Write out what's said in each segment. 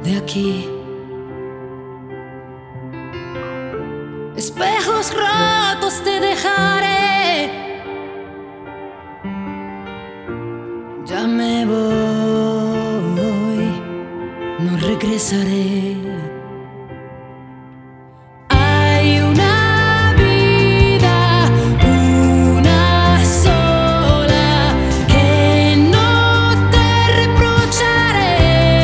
de aquí. Espejos rotos te dejaré. Ya me voy, no regresaré. Hay una vida, una sola, que no te reprocharé.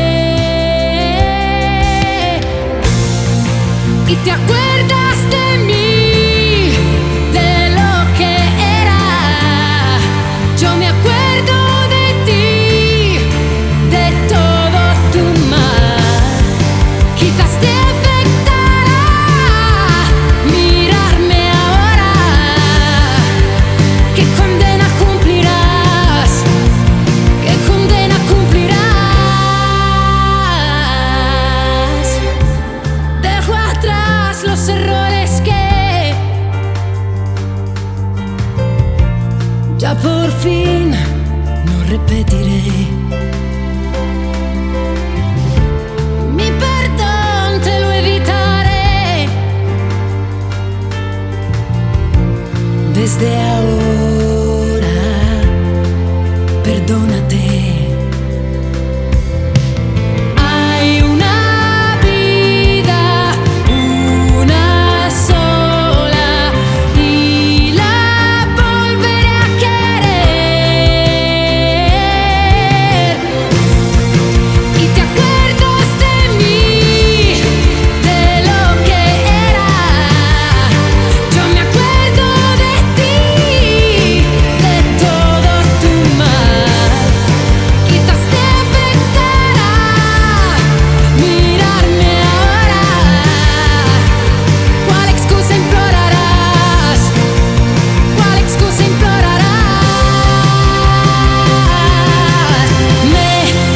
Y te acuerdas de mí, de lo que era. Yo me acuerdo de ti, de todo tu mal. Quizás te afectará mirarme ahora. ¿Qué condena cumplirás? ¿Qué condena cumplirás? Dejo atrás los errores que ya por fin no repetiré. Mi perdón te lo evitaré. Desde ahora, perdónate. Hay una vida, una sola, y la volveré a querer. Y te acuerdas de mí, de lo que era. Yo me acuerdo de ti, de todo tu mal. Quizás te afectará mirarme ahora. ¿Cuál excusa implorarás? ¿Cuál excusa implorarás? Me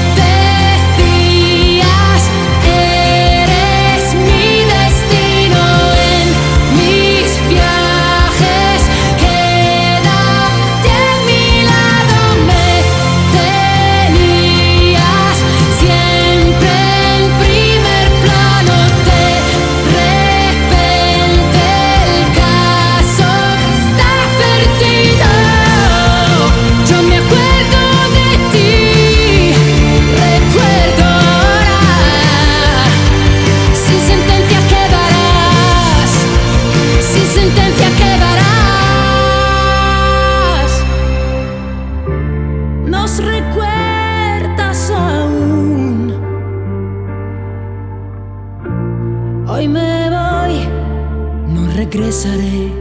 decías, eres mi destino en mis viajes. Quédate a mi lado. Me tenías siempre en primer plano. De repente el caso está perdido. Yo me acuerdo de ti, recuerdo ahora. Sin sentencia quedarás, sin sentencia quedarás. Nos recuerdas aún. Hoy me voy, no regresaré.